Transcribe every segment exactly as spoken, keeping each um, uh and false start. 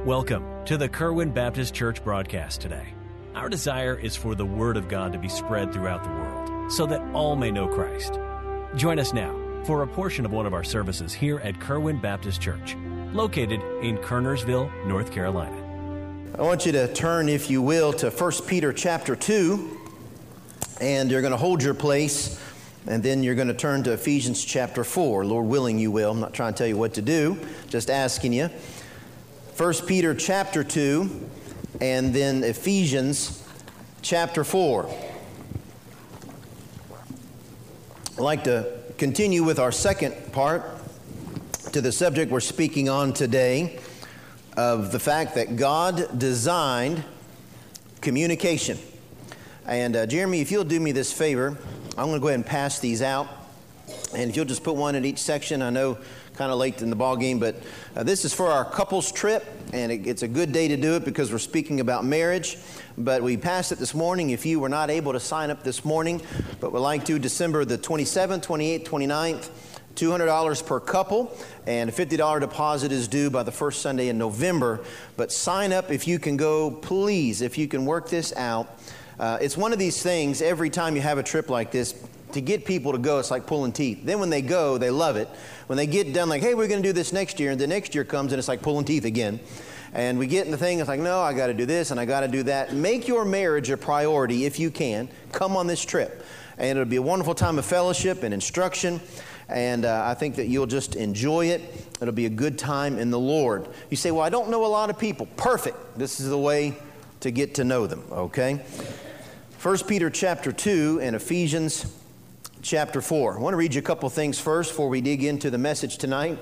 Welcome to the Kerwin Baptist Church broadcast today. Our desire is for the Word of God to be spread throughout the world so that all may know Christ. Join us now for a portion of one of our services here at Kerwin Baptist Church, located in Kernersville, North Carolina. I want you to turn, if you will, to First Peter chapter two, and you're going to hold your place, and then you're going to turn to Ephesians chapter four. Lord willing, you will. I'm not trying to tell you what to do, just asking you. First Peter chapter two, and then Ephesians chapter four. I'd like to continue with our second part to the subject we're speaking on today, of the fact that God designed communication. And uh, Jeremy, if you'll do me this favor, I'm going to go ahead and pass these out. And if you'll just put one in each section, I know kind of late in the ball game, but uh, this is for our couples trip, and it, it's a good day to do it because we're speaking about marriage. But we passed it this morning if you were not able to sign up this morning, but we'd like to December the twenty-seventh, twenty-eighth, twenty-ninth, two hundred dollars per couple, and a fifty dollars deposit is due by the first Sunday in November. But sign up if you can go, please, if you can work this out. Uh, it's one of these things, every time you have a trip like this, to get people to go, it's like pulling teeth. Then when they go, they love it. When they get done, like, hey, we're going to do this next year, and the next year comes, and it's like pulling teeth again. And we get in the thing, it's like, no, I got to do this, and I got to do that. Make your marriage a priority if you can. Come on this trip. And it'll be a wonderful time of fellowship and instruction. And uh, I think that you'll just enjoy it. It'll be a good time in the Lord. You say, well, I don't know a lot of people. Perfect. This is the way to get to know them, okay? First Peter chapter two and Ephesians chapter four. I want to read you a couple things first before we dig into the message tonight.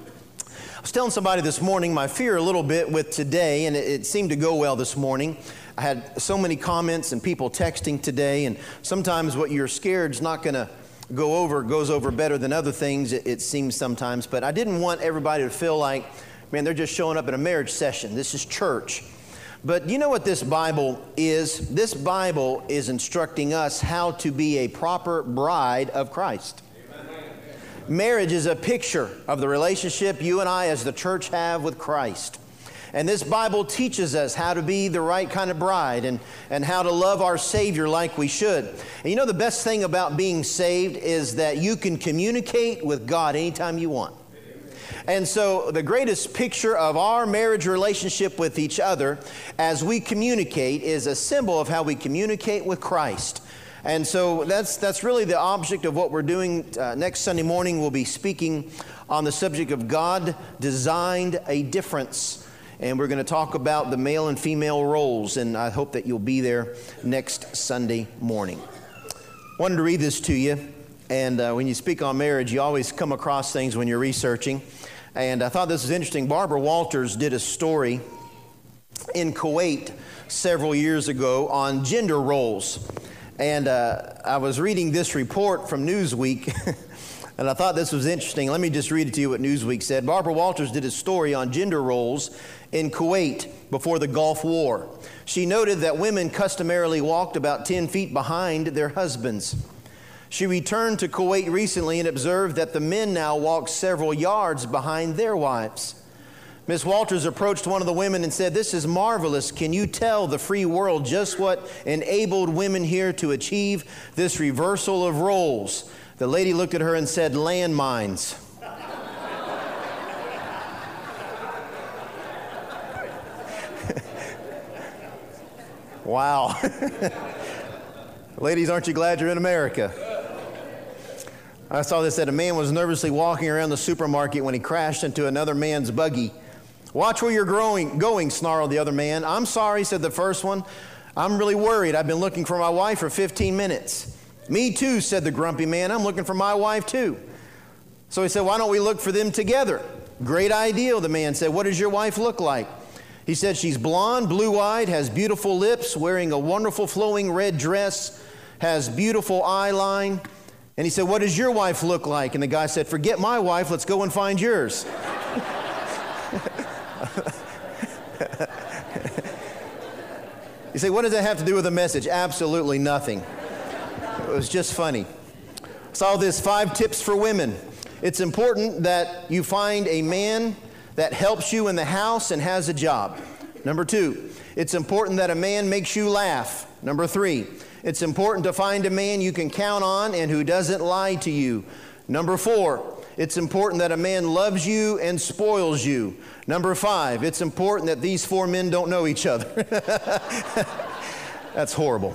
I was telling somebody this morning my fear a little bit with today, and it, it seemed to go well this morning. I had so many comments and people texting today, and sometimes what you're scared is not going to go over, goes over better than other things, it, it seems sometimes. But I didn't want everybody to feel like, man, they're just showing up at a marriage session. This is church. But you know what this Bible is? This Bible is instructing us how to be a proper bride of Christ. Amen. Marriage is a picture of the relationship you and I as the church have with Christ. And this Bible teaches us how to be the right kind of bride and, and how to love our Savior like we should. And you know the best thing about being saved is that you can communicate with God anytime you want. And so the greatest picture of our marriage relationship with each other as we communicate is a symbol of how we communicate with Christ. And so that's that's really the object of what we're doing. Uh, next Sunday morning we'll be speaking on the subject of God designed a difference. And we're going to talk about the male and female roles, and I hope that you'll be there next Sunday morning. I wanted to read this to you, and uh, when you speak on marriage, you always come across things when you're researching. And I thought this was interesting. Barbara Walters did a story in Kuwait several years ago on gender roles. And uh, I was reading this report from Newsweek, and I thought this was interesting. Let me just read it to you what Newsweek said. Barbara Walters did a story on gender roles in Kuwait before the Gulf War. She noted that women customarily walked about ten feet behind their husbands. She returned to Kuwait recently and observed that the men now walk several yards behind their wives. Miss Walters approached one of the women and said, "This is marvelous. Can you tell the free world just what enabled women here to achieve this reversal of roles?" The lady looked at her and said, "Landmines." Wow. Ladies, aren't you glad you're in America? I saw this that a man was nervously walking around the supermarket when he crashed into another man's buggy. "Watch where you're growing, going, snarled the other man. "I'm sorry," said the first one. "I'm really worried. I've been looking for my wife for fifteen minutes. "Me too," said the grumpy man. "I'm looking for my wife too." So he said, "Why don't we look for them together?" "Great idea," the man said. "What does your wife look like?" He said, "She's blonde, blue-eyed, has beautiful lips, wearing a wonderful flowing red dress, has beautiful eyeline." And he said, "What does your wife look like?" And the guy said, "Forget my wife, let's go and find yours." You say, what does that have to do with the message? Absolutely nothing. It was just funny. Saw this five tips for women. It's important that you find a man that helps you in the house and has a job. Number two, it's important that a man makes you laugh. Number three, it's important to find a man you can count on and who doesn't lie to you. Number four, it's important that a man loves you and spoils you. Number five, it's important that these four men don't know each other. That's horrible.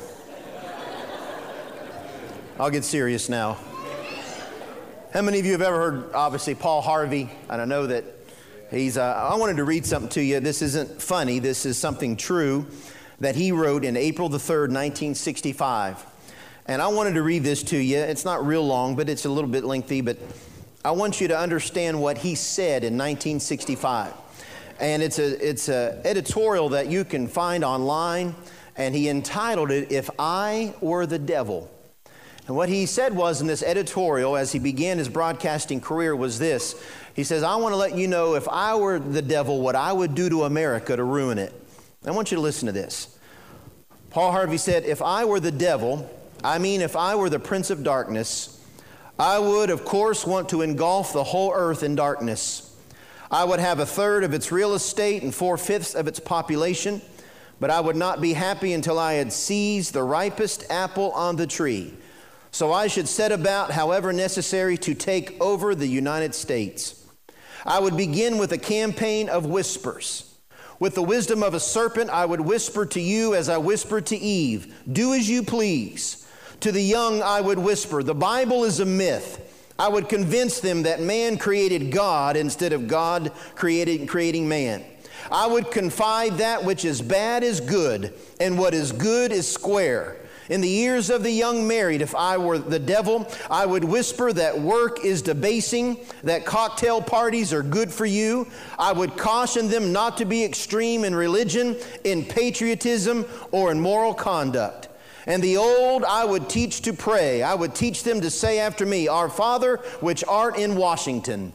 I'll get serious now. How many of you have ever heard, obviously, Paul Harvey? And I know that he's, uh, I wanted to read something to you. This isn't funny. This is something true that he wrote in April the third, nineteen sixty-five. And I wanted to read this to you. It's not real long, but it's a little bit lengthy. But I want you to understand what he said in nineteen sixty-five. And it's a it's a editorial that you can find online. And he entitled it, "If I Were the Devil." And what he said was in this editorial, as he began his broadcasting career, was this. He says, "I want to let you know, if I were the devil, what I would do to America to ruin it." I want you to listen to this. Paul Harvey said, "If I were the devil, I mean if I were the prince of darkness, I would, of course, want to engulf the whole earth in darkness. I would have a third of its real estate and four-fifths of its population, but I would not be happy until I had seized the ripest apple on the tree. So I should set about, however necessary, to take over the United States. I would begin with a campaign of whispers. With the wisdom of a serpent, I would whisper to you as I whispered to Eve, 'Do as you please.' To the young, I would whisper, 'The Bible is a myth.' I would convince them that man created God instead of God created, creating man. I would confide that which is bad is good, and what is good is square. In the ears of the young married, if I were the devil, I would whisper that work is debasing, that cocktail parties are good for you. I would caution them not to be extreme in religion, in patriotism, or in moral conduct. And the old I would teach to pray. I would teach them to say after me, 'Our Father, which art in Washington.'"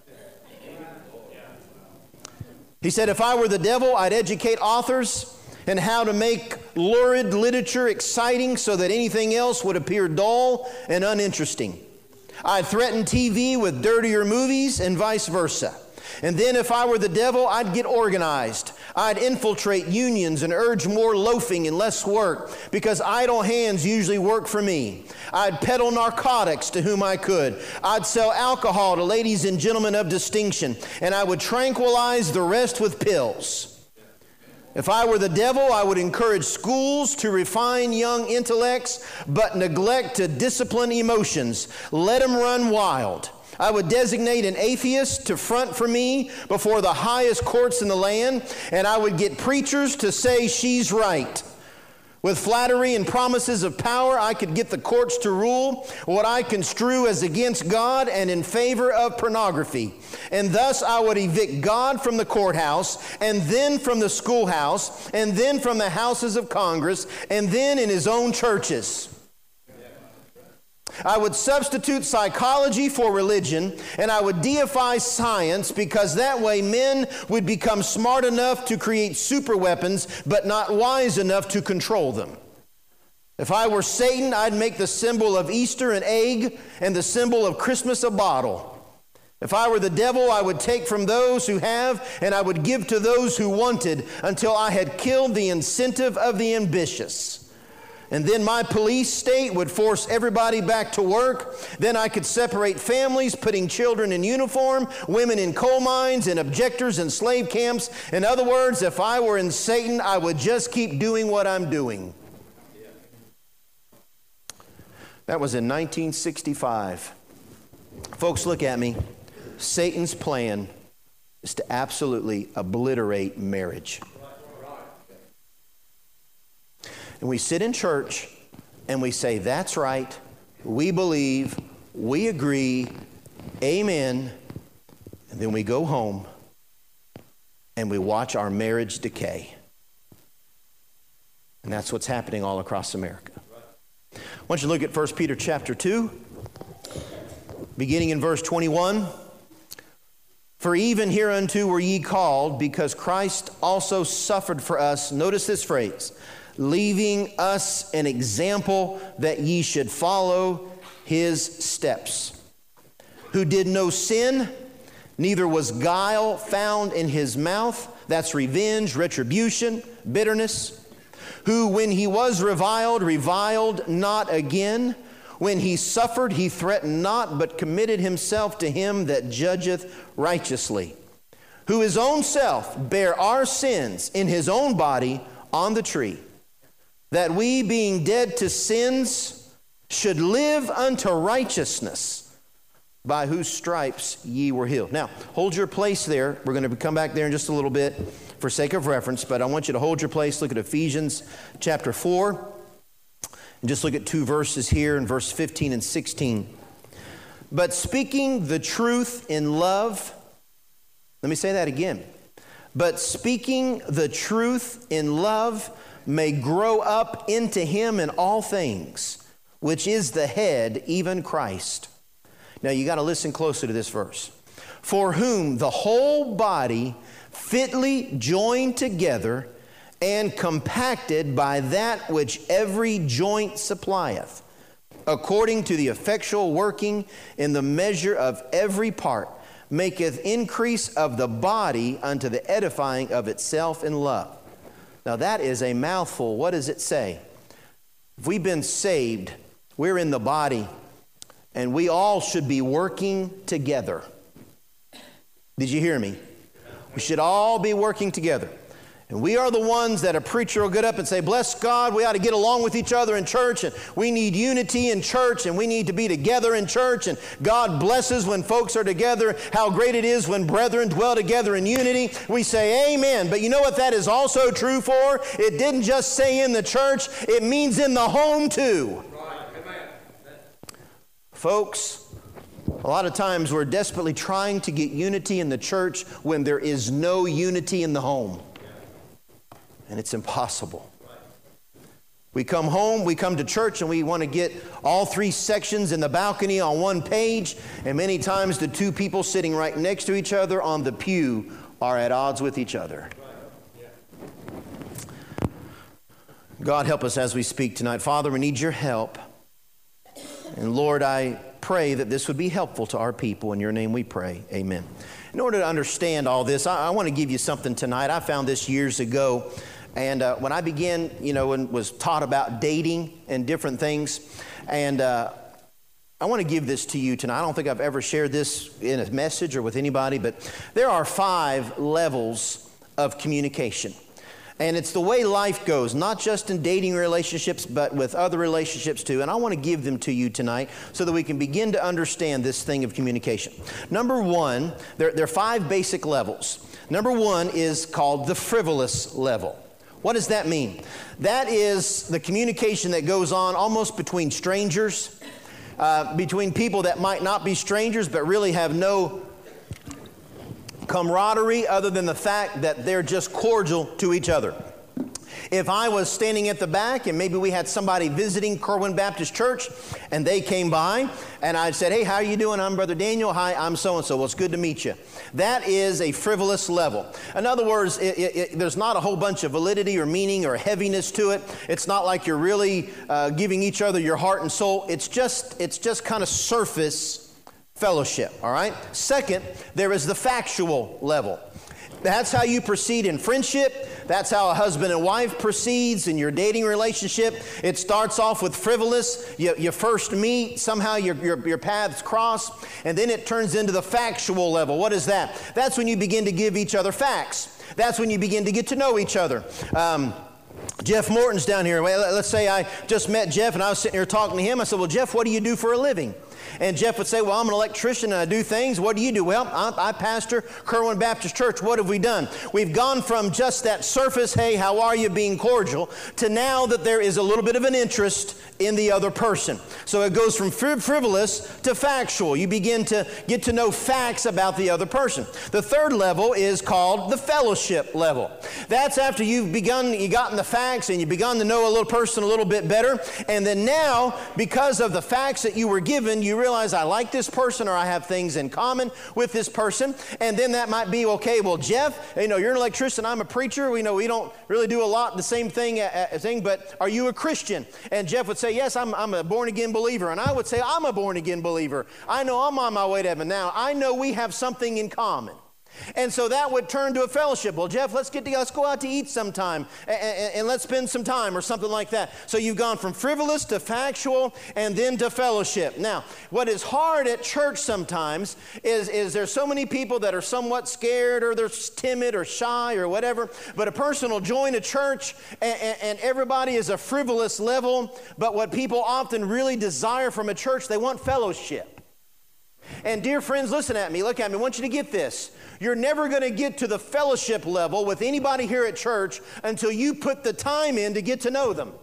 He said, "If I were the devil, I'd educate authors and how to make lurid literature exciting so that anything else would appear dull and uninteresting. I'd threaten T V with dirtier movies and vice versa. And then if I were the devil, I'd get organized. I'd infiltrate unions and urge more loafing and less work because idle hands usually work for me. I'd peddle narcotics to whom I could. I'd sell alcohol to ladies and gentlemen of distinction, and I would tranquilize the rest with pills. If I were the devil, I would encourage schools to refine young intellects, but neglect to discipline emotions. Let them run wild. I would designate an atheist to front for me before the highest courts in the land, and I would get preachers to say she's right. With flattery and promises of power, I could get the courts to rule what I construe as against God and in favor of pornography. And thus I would evict God from the courthouse, and then from the schoolhouse, and then from the houses of Congress, and then in his own churches. I would substitute psychology for religion, and I would deify science because that way men would become smart enough to create super weapons, but not wise enough to control them. If I were Satan, I'd make the symbol of Easter an egg and the symbol of Christmas a bottle. If I were the devil, I would take from those who have, and I would give to those who wanted until I had killed the incentive of the ambitious. And then my police state would force everybody back to work. Then I could separate families, putting children in uniform, women in coal mines, and objectors in slave camps. In other words, if I were in Satan, I would just keep doing what I'm doing. That was in nineteen sixty-five. Folks, look at me. Satan's plan is to absolutely obliterate marriage. And we sit in church and we say, that's right, we believe, we agree, amen. And then we go home and we watch our marriage decay. And that's what's happening all across America. I want you to look at First Peter chapter two, beginning in verse twenty-one. For even hereunto were ye called, because Christ also suffered for us. Notice this phrase. Leaving us an example that ye should follow his steps. Who did no sin, neither was guile found in his mouth. That's revenge, retribution, bitterness. Who, when he was reviled, reviled not again. When he suffered, he threatened not, but committed himself to him that judgeth righteously. Who his own self bare our sins in his own body on the tree, that we, being dead to sins, should live unto righteousness, by whose stripes ye were healed. Now, hold your place there. We're going to come back there in just a little bit for sake of reference, but I want you to hold your place. Look at Ephesians chapter four. And just look at two verses here in verse fifteen and sixteen. But speaking the truth in love, let me say that again. But speaking the truth in love may grow up into him in all things, which is the head, even Christ. Now you got to listen closely to this verse. For whom the whole body fitly joined together and compacted by that which every joint supplieth, according to the effectual working in the measure of every part, maketh increase of the body unto the edifying of itself in love. Now that is a mouthful. What does it say? If we've been saved, we're in the body, and we all should be working together. Did you hear me? We should all be working together. And we are the ones that a preacher will get up and say, bless God, we ought to get along with each other in church, and we need unity in church, and we need to be together in church, and God blesses when folks are together. How great it is when brethren dwell together in unity. We say amen. But you know what that is also true for? It didn't just say in the church, it means in the home too. Right. Amen. Folks, a lot of times we're desperately trying to get unity in the church when there is no unity in the home. And it's impossible. We come home, we come to church, and we want to get all three sections in the balcony on one page, and many times the two people sitting right next to each other on the pew are at odds with each other. God, help us as we speak tonight. Father, we need your help. And Lord, I pray that this would be helpful to our people. In your name we pray. Amen. In order to understand all this, I, I want to give you something tonight. I found this years ago. And uh, when I began, you know, and was taught about dating and different things, and uh, I want to give this to you tonight. I don't think I've ever shared this in a message or with anybody, but there are five levels of communication. And it's the way life goes, not just in dating relationships, but with other relationships too. And I want to give them to you tonight so that we can begin to understand this thing of communication. Number one, there, there are five basic levels. Number one is called the frivolous level. What does that mean? That is the communication that goes on almost between strangers, uh, between people that might not be strangers but really have no camaraderie other than the fact that they're just cordial to each other. If I was standing at the back and maybe we had somebody visiting Kerwin Baptist Church and they came by and I said, hey, how are you doing? I'm Brother Daniel. Hi, I'm so-and-so. Well, it's good to meet you. That is a frivolous level. In other words, it, it, it, there's not a whole bunch of validity or meaning or heaviness to it. It's not like you're really uh, giving each other your heart and soul. It's just, it's just kind of surface fellowship, all right? Second, there is the factual level. That's how you proceed in friendship. That's how a husband and wife proceeds in your dating relationship. It starts off with frivolous. You, you first meet, somehow your, your, your paths cross, and then it turns into the factual level. What is that? That's when you begin to give each other facts. That's when you begin to get to know each other. Um, Jeff Morton's down here. Well, let's say I just met Jeff and I was sitting here talking to him. I said, well, Jeff, what do you do for a living? And Jeff would say, well, I'm an electrician and I do things. What do you do? Well, I, I pastor Kerwin Baptist Church. What have we done? We've gone from just that surface, hey, how are you, being cordial, to now that there is a little bit of an interest in the other person. So it goes from frivolous to factual. You begin to get to know facts about the other person. The third level is called the fellowship level. That's after you've begun, you gotten the facts and you begun to know a little person a little bit better. And then now, because of the facts that you were given, you you realize I like this person or I have things in common with this person. And then that might be, okay, well, Jeff, you know, you're an electrician, I'm a preacher. We know we don't really do a lot the same thing, uh, thing, but are you a Christian? And Jeff would say, yes, I'm, I'm a born-again believer. And I would say, I'm a born-again believer. I know I'm on my way to heaven now. I know we have something in common. And so that would turn to a fellowship. Well, Jeff, let's get together. Let's go out to eat sometime and, and, and let's spend some time or something like that. So you've gone from frivolous to factual and then to fellowship. Now, what is hard at church sometimes is, is there's so many people that are somewhat scared or they're timid or shy or whatever. But a person will join a church and, and, and everybody is a frivolous level. But what people often really desire from a church, they want fellowship. And dear friends, listen at me. Look at me. I want you to get this. You're never going to get to the fellowship level with anybody here at church until you put the time in to get to know them.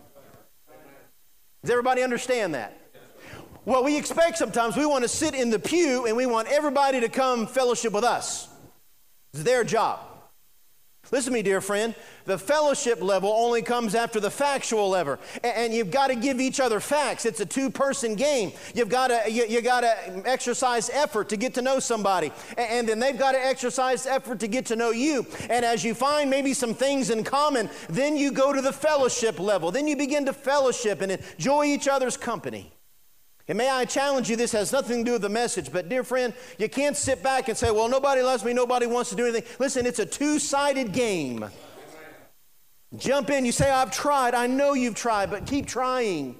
Does everybody understand that? Well, we expect sometimes we want to sit in the pew and we want everybody to come fellowship with us. It's their job. Listen to me, dear friend. The fellowship level only comes after the factual level. And you've got to give each other facts. It's a two-person game. You've got to, you, you got to exercise effort to get to know somebody. And then they've got to exercise effort to get to know you. And as you find maybe some things in common, then you go to the fellowship level. Then you begin to fellowship and enjoy each other's company. And may I challenge you, this has nothing to do with the message, but dear friend, you can't sit back and say, well, nobody loves me, nobody wants to do anything. Listen, it's a two-sided game. Jump in, you say, I've tried. I know you've tried, but keep trying.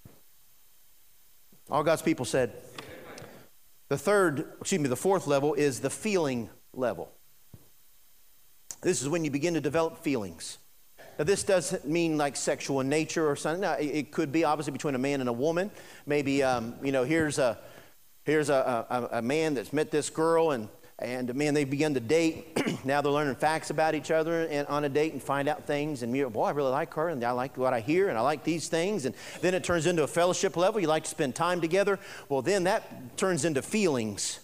All God's people said. The third, excuse me, the fourth level is the feeling level. This is when you begin to develop feelings. Now, this doesn't mean like sexual in nature or something. No, it could be obviously between a man and a woman. Maybe, um, you know, here's a here's a, a, a man that's met this girl, and and man, they begin to date. Now they're learning facts about each other and on a date and find out things. And you, boy, I really like her, and I like what I hear, and I like these things. And then it turns into a fellowship level. You like to spend time together. Well, then that turns into feelings.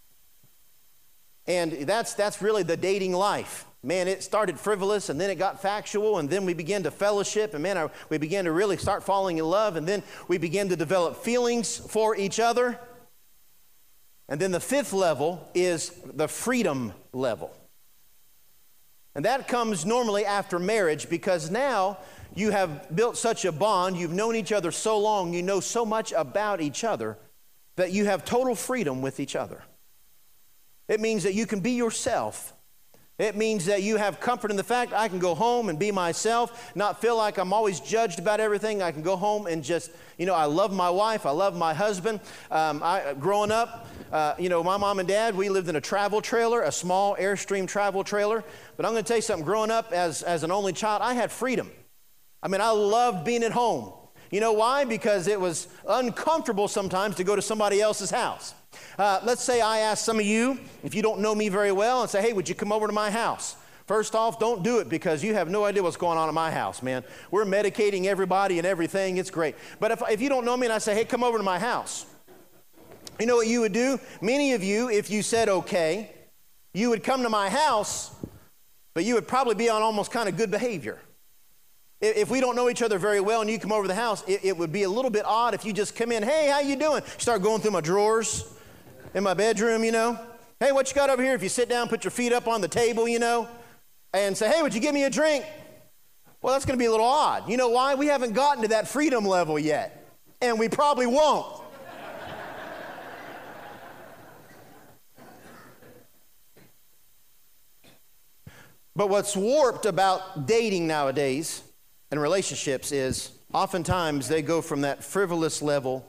And that's that's really the dating life. Man, it started frivolous, and then it got factual, and then we began to fellowship, and man, I, we began to really start falling in love, and then we began to develop feelings for each other. And then the fifth level is the freedom level. And that comes normally after marriage, because now you have built such a bond, you've known each other so long, you know so much about each other, that you have total freedom with each other. It means that you can be yourself. It means that you have comfort in the fact I can go home and be myself, not feel like I'm always judged about everything. I can go home and just, you know, I love my wife. I love my husband. Um, I, growing up, uh, you know, my mom and dad, we lived in a travel trailer, a small Airstream travel trailer. But I'm going to tell you something. Growing up as, as an only child, I had freedom. I mean, I loved being at home. You know why? Because it was uncomfortable sometimes to go to somebody else's house. Uh, let's say I ask some of you, if you don't know me very well, and say, hey, would you come over to my house? First off, don't do it, because you have no idea what's going on at my house, man. We're medicating everybody and everything. It's great. But if, if you don't know me and I say, hey, come over to my house, you know what you would do? Many of you, if you said okay, you would come to my house, but you would probably be on almost kind of good behavior. If we don't know each other very well and you come over to the house, it, it would be a little bit odd if you just come in, hey, how you doing? Start going through my drawers in my bedroom, you know. Hey, what you got over here? If you sit down, put your feet up on the table, you know, and say, hey, would you give me a drink? Well, that's going to be a little odd. You know why? We haven't gotten to that freedom level yet, and we probably won't. But what's warped about dating nowadays and relationships is oftentimes they go from that frivolous level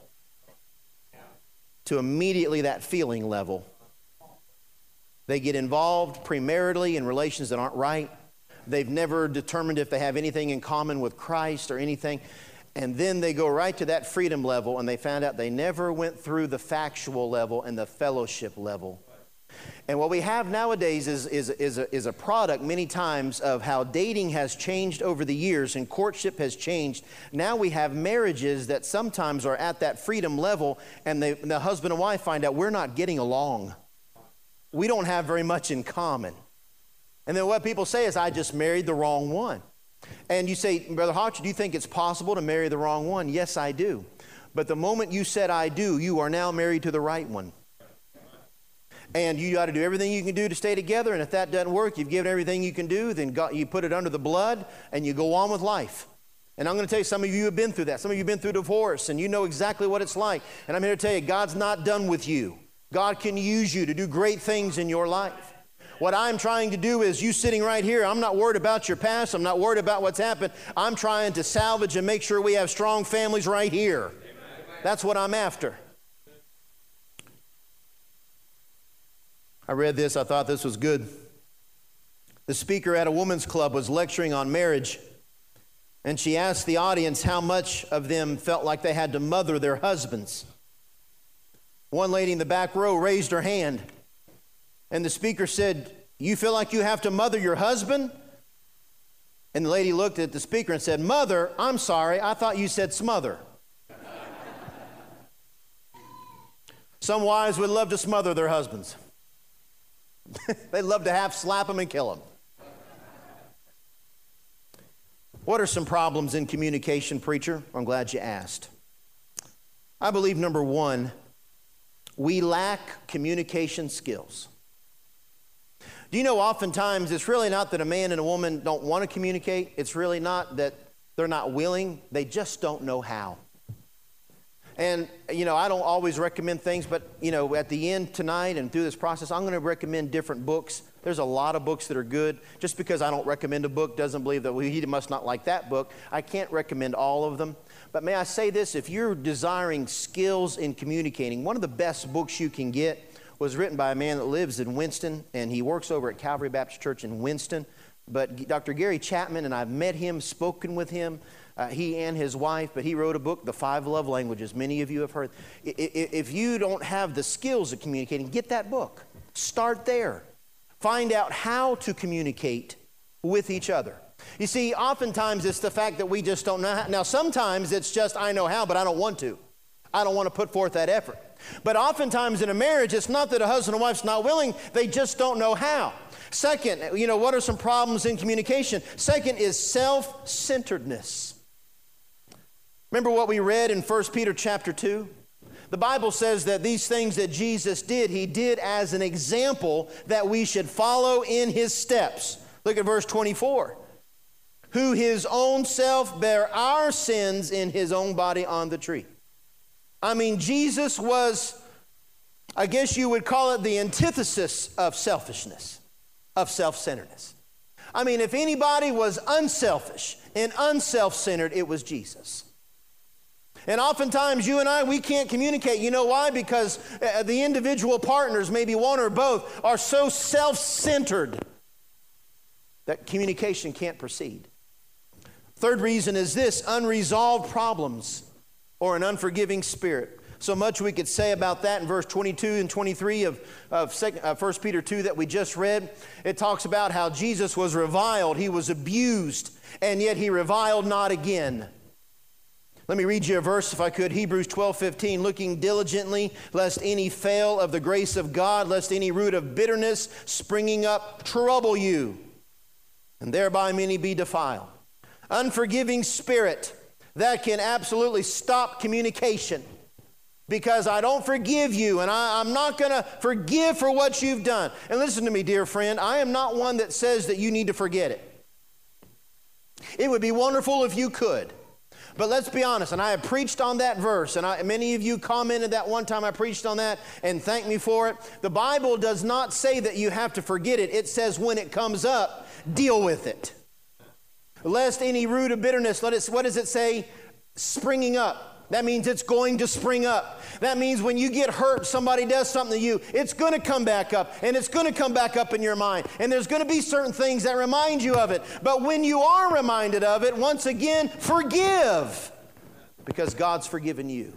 to immediately that feeling level. They get involved premaritally in relations that aren't right. They've never determined if they have anything in common with Christ or anything. And then they go right to that freedom level, and they found out they never went through the factual level and the fellowship level. And what we have nowadays is, is, is, a, is a product many times of how dating has changed over the years and courtship has changed. Now we have marriages that sometimes are at that freedom level, and they, the husband and wife find out we're not getting along. We don't have very much in common. And then what people say is, I just married the wrong one. And you say, Brother Hotch, do you think it's possible to marry the wrong one? Yes, I do. But the moment you said, I do, you are now married to the right one. And you got to do everything you can do to stay together. And if that doesn't work, you've given everything you can do, then God, you put it under the blood and you go on with life. And I'm going to tell you, some of you have been through that. Some of you have been through divorce and you know exactly what it's like. And I'm here to tell you, God's not done with you. God can use you to do great things in your life. What I'm trying to do is, you sitting right here, I'm not worried about your past. I'm not worried about what's happened. I'm trying to salvage and make sure we have strong families right here. That's what I'm after. I read this. I thought this was good. The speaker at a women's club was lecturing on marriage, and she asked the audience how much of them felt like they had to mother their husbands. One lady in the back row raised her hand, and the speaker said, you feel like you have to mother your husband? And the lady looked at the speaker and said, mother, I'm sorry, I thought you said smother. Some wives would love to smother their husbands. They'd love to half slap them and kill them. What are some problems in communication, preacher? I'm glad you asked. I believe, number one, we lack communication skills. Do you know oftentimes it's really not that a man and a woman don't want to communicate. It's really not that they're not willing. They just don't know how. And, you know, I don't always recommend things, but, you know, at the end tonight and through this process, I'm going to recommend different books. There's a lot of books that are good. Just because I don't recommend a book doesn't believe that well, he must not like that book. I can't recommend all of them. But may I say this, if you're desiring skills in communicating, one of the best books you can get was written by a man that lives in Winston, and he works over at Calvary Baptist Church in Winston. But Doctor Gary Chapman, and I've met him, spoken with him, Uh, he and his wife, but he wrote a book, The Five Love Languages. Many of you have heard. If you don't have the skills of communicating, get that book. Start there. Find out how to communicate with each other. You see, oftentimes it's the fact that we just don't know how. Now, sometimes it's just, I know how, but I don't want to. I don't want to put forth that effort. But oftentimes in a marriage, it's not that a husband and wife's not willing, they just don't know how. Second, you know, what are some problems in communication? Second is self-centeredness. Remember what we read in First Peter chapter two? The Bible says that these things that Jesus did, he did as an example that we should follow in his steps. Look at verse twenty-four. Who his own self bare our sins in his own body on the tree. I mean, Jesus was, I guess you would call it the antithesis of selfishness, of self-centeredness. I mean, if anybody was unselfish and unself-centered, it was Jesus. And oftentimes you and I, we can't communicate. You know why? Because uh, the individual partners, maybe one or both, are so self-centered that communication can't proceed. Third reason is this, unresolved problems or an unforgiving spirit. So much we could say about that in verse twenty-two and twenty-three of, of First Peter two that we just read. It talks about how Jesus was reviled, he was abused, and yet he reviled not again. Let me read you a verse if I could, Hebrews twelve fifteen, looking diligently lest any fail of the grace of God, lest any root of bitterness springing up trouble you, and thereby many be defiled. Unforgiving spirit, that can absolutely stop communication. Because I don't forgive you, and I, I'm not going to forgive for what you've done. And listen to me, dear friend, I am not one that says that you need to forget it. It would be wonderful if you could. But let's be honest, and I have preached on that verse, and I, many of you commented that one time I preached on that and thanked me for it. The Bible does not say that you have to forget it. It says when it comes up, deal with it. Lest any root of bitterness, let it, what does it say? Springing up. That means it's going to spring up. That means when you get hurt, somebody does something to you, it's going to come back up, and it's going to come back up in your mind. And there's going to be certain things that remind you of it. But when you are reminded of it, once again, forgive, because God's forgiven you.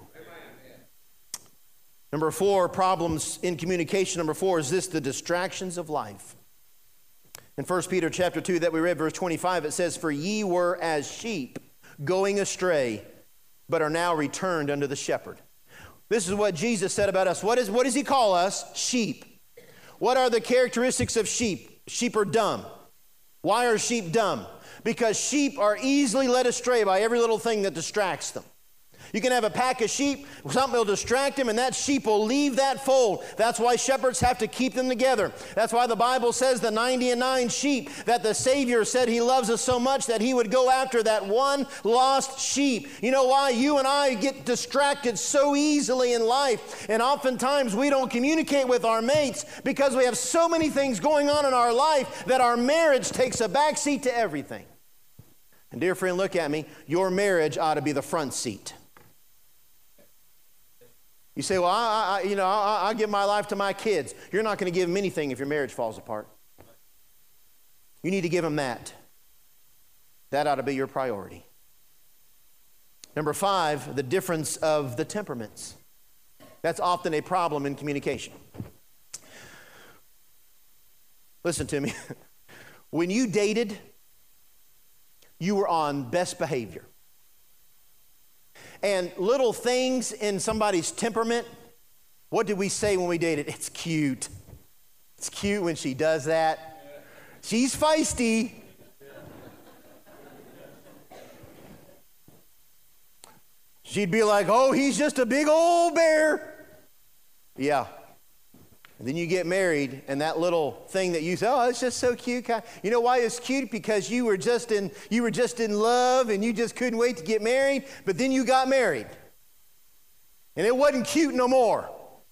Number four, problems in communication. Number four is this, the distractions of life. In First Peter chapter two that we read, verse twenty-five, it says, for ye were as sheep going astray, but are now returned unto the shepherd. This is what Jesus said about us. What is, what does he call us? Sheep. What are the characteristics of sheep? Sheep are dumb. Why are sheep dumb? Because sheep are easily led astray by every little thing that distracts them. You can have a pack of sheep, something will distract him, and that sheep will leave that fold. That's why shepherds have to keep them together. That's why the Bible says the ninety and nine sheep, that the Savior said he loves us so much that he would go after that one lost sheep. You know why? You and I get distracted so easily in life, and oftentimes we don't communicate with our mates because we have so many things going on in our life that our marriage takes a backseat to everything. And dear friend, look at me. Your marriage ought to be the front seat. You say, well, I, I, you know, I, I give my life to my kids. You're not going to give them anything if your marriage falls apart. You need to give them that. That ought to be your priority. Number five, the difference of the temperaments. That's often a problem in communication. Listen to me. When you dated, you were on best behavior. And little things in somebody's temperament, what did we say when we dated? It's cute. It's cute when she does that. She's feisty. She'd be like, oh, he's just a big old bear. Yeah. And then you get married, and that little thing that you say, oh, it's just so cute. You know why it's cute? Because you were just in you were just in love, and you just couldn't wait to get married. But then you got married, and it wasn't cute no more.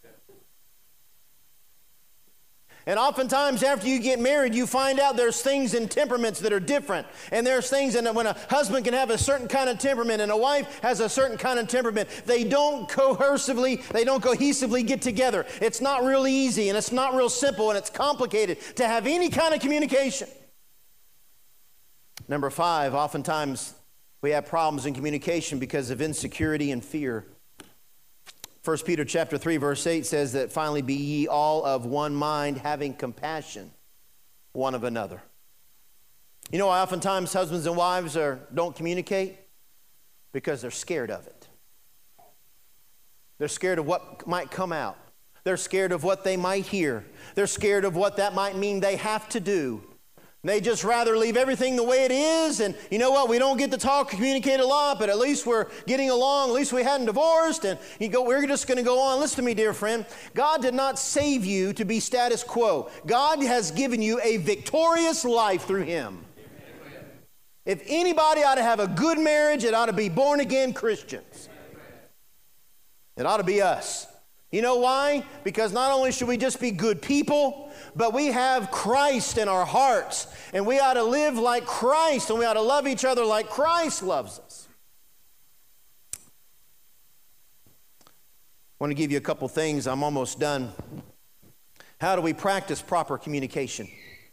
And oftentimes after you get married, you find out there's things in temperaments that are different. And there's things, and when a husband can have a certain kind of temperament and a wife has a certain kind of temperament, they don't cohesively, they don't cohesively get together. It's not real easy, and it's not real simple, and it's complicated to have any kind of communication. Number five, oftentimes we have problems in communication because of insecurity and fear. First Peter chapter three, verse eight says that finally be ye all of one mind, having compassion one of another. You know why oftentimes husbands and wives are, don't communicate? Because they're scared of it. They're scared of what might come out. They're scared of what they might hear. They're scared of what that might mean they have to do. They just rather leave everything the way it is, and you know what? We don't get to talk, communicate a lot, but at least we're getting along. At least we hadn't divorced, and you go, we're just going to go on. Listen to me, dear friend. God did not save you to be status quo. God has given you a victorious life through Him. If anybody ought to have a good marriage, it ought to be born-again Christians. It ought to be us. You know why? Because not only should we just be good people, but we have Christ in our hearts, and we ought to live like Christ, and we ought to love each other like Christ loves us. I want to give you a couple things. I'm almost done. How do we practice proper communication?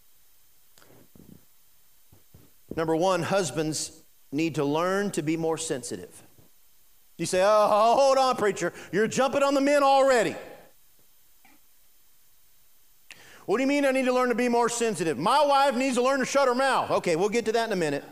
Number one, husbands need to learn to be more sensitive. You say, oh, hold on, preacher. You're jumping on the men already. What do you mean I need to learn to be more sensitive? My wife needs to learn to shut her mouth. Okay, we'll get to that in a minute.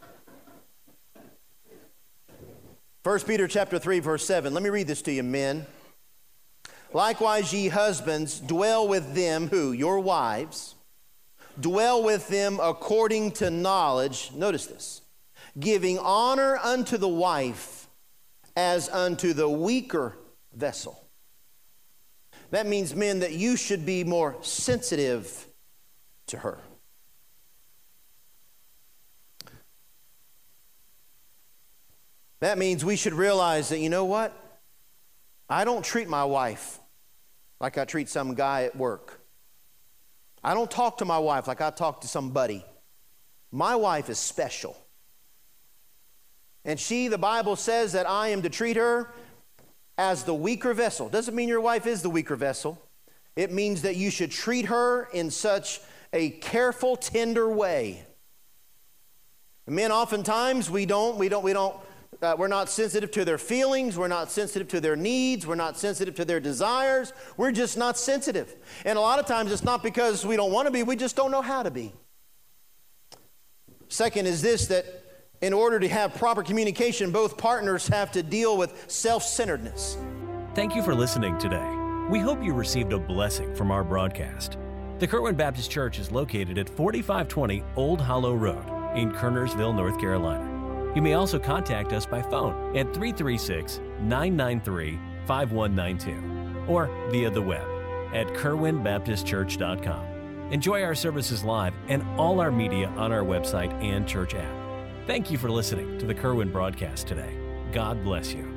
First Peter chapter three, verse seven. Let me read this to you, men. Likewise, ye husbands, dwell with them, who? Your wives. Dwell with them according to knowledge. Notice this. Giving honor unto the wife as unto the weaker vessel. That means, men, that you should be more sensitive to her. That means we should realize that, you know what? I don't treat my wife like I treat some guy at work. I don't talk to my wife like I talk to somebody. My wife is special. And she, the Bible says that I am to treat her as the weaker vessel. Doesn't mean your wife is the weaker vessel. It means that you should treat her in such a careful, tender way. Men, oftentimes we don't, we don't, we don't, uh, we're not sensitive to their feelings. We're not sensitive to their needs. We're not sensitive to their desires. We're just not sensitive. And a lot of times it's not because we don't want to be. We just don't know how to be. Second is this, that in order to have proper communication, both partners have to deal with self-centeredness. Thank you for listening today. We hope you received a blessing from our broadcast. The Kerwin Baptist Church is located at forty-five twenty Old Hollow Road in Kernersville, North Carolina. You may also contact us by phone at three three six, nine nine three, five one nine two or via the web at kerwin baptist church dot com. Enjoy our services live and all our media on our website and church app. Thank you for listening to the Kerwin broadcast today. God bless you.